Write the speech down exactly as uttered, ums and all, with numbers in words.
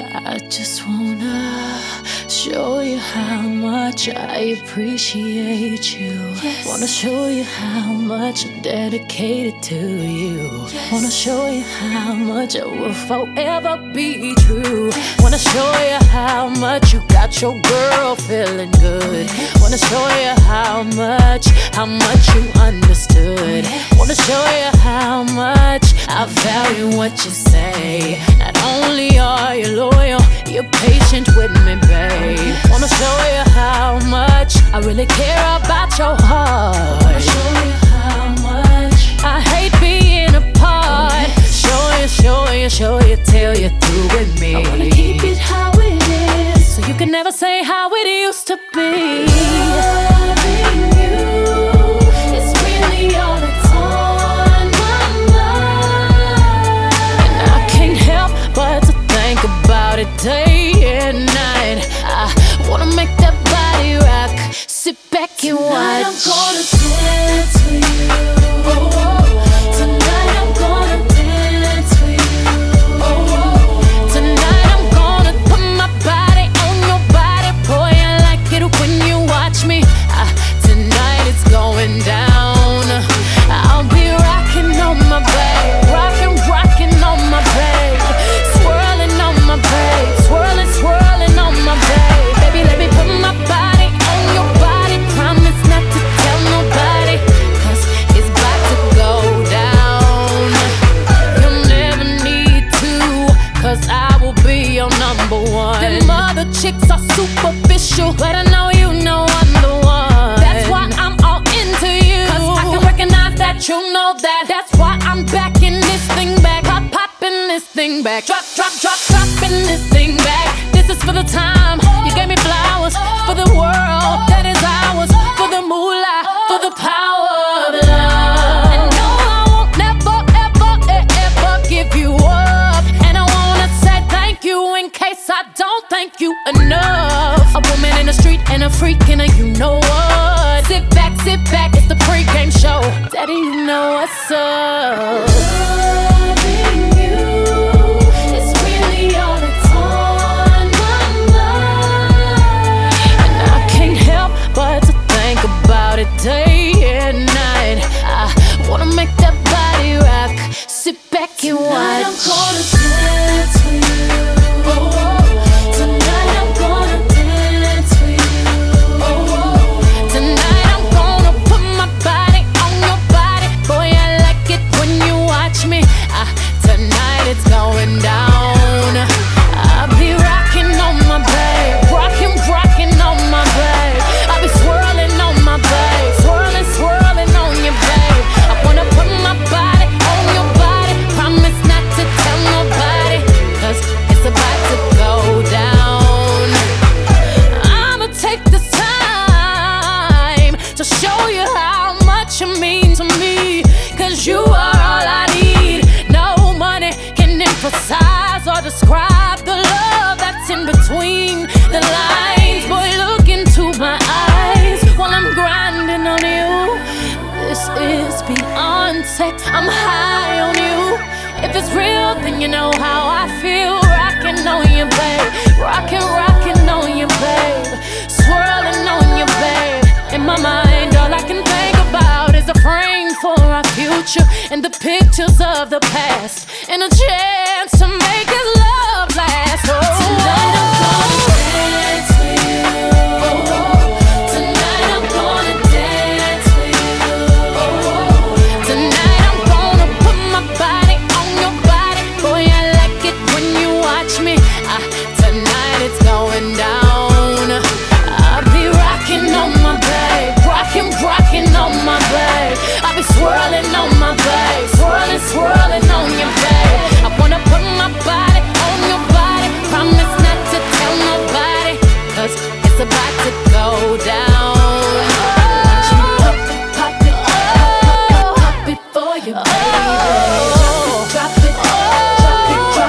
I just wanna show you how much I appreciate you. Yes. Wanna show you how much I'm dedicated to you. Yes. Wanna show you how much I will forever be true. Yes. Wanna show you how much you got your girl feeling good. Yes. Wanna show you how much, how much you understood. Yes. Wanna show you how much I value what you say. Not only are you loyal, you're patient with me, babe. Wanna show you how much I really care about your heart. Wanna show you how much I hate being apart. Show you, show you, show you till you're through with me. I wanna keep it how it is, so you can never say how it used to be. loving you is really all that's on my mind. And I can't help but to think about it day and night. I wanna make that body rock. Sit back and Tonight I'm watch. gonna dance for you. Tonight I'm gonna dance for you. Tonight I'm gonna put my body on your body. Boy, I like it when you watch me. Ah, tonight it's going down. I'll be rocking on my babe, rocking, rocking on my babe, swirling on my babe, swirling, swirling on my babe. Baby, let me put my body on your body. Promise not to tell nobody, 'cause it's about to go down. You'll never need to, 'cause I will be your number one. Them other chicks are superficial, but I know you know I'm the one. That's why I'm all into you, 'cause I can recognize that you know that. That's why I'm backing this thing back, pop popping this thing back, drop drop drop dropping this thing back. This is for the time you gave me flowers, for the world that is ours, for the moolah, for the power of love. And no, I won't never ever e- ever give you up. And I wanna say thank you in case I don't thank you enough. A woman in the street and a freak in a you know what. Sit back, sit back, it's the pregame show. Daddy, you know what's up. Loving you is really all that's on my mind. And I can't help but to think about it day and night. I wanna make that body rock. Sit back and Tonight I'm watch. gonna dance for you. Tonight I'm gonna dance for you. Tonight I'm gonna put my body on your body. Boy, I like it when you watch me. Ah, tonight it's going down. I'll be rocking on my babe, rocking, rocking on my babe. I'll be swirling on my babe, swirling, swirling on your babe. I wanna put my body on your body. Promise not to tell nobody, 'cause it's about to go down. I'ma take this time to show you how much you mean to me, 'cause you are all I need. No money can emphasize or describe the love that's in between the lines. Boy, look into my eyes while I'm grinding on you. This is beyond sex, I'm high on you. If it's real, then you know how I feel. Rocking on you, babe, rocking, rocking on you, babe, swirling on you, babe. In my mind, all I can think about is a frame for our future and the pictures of the past in a chair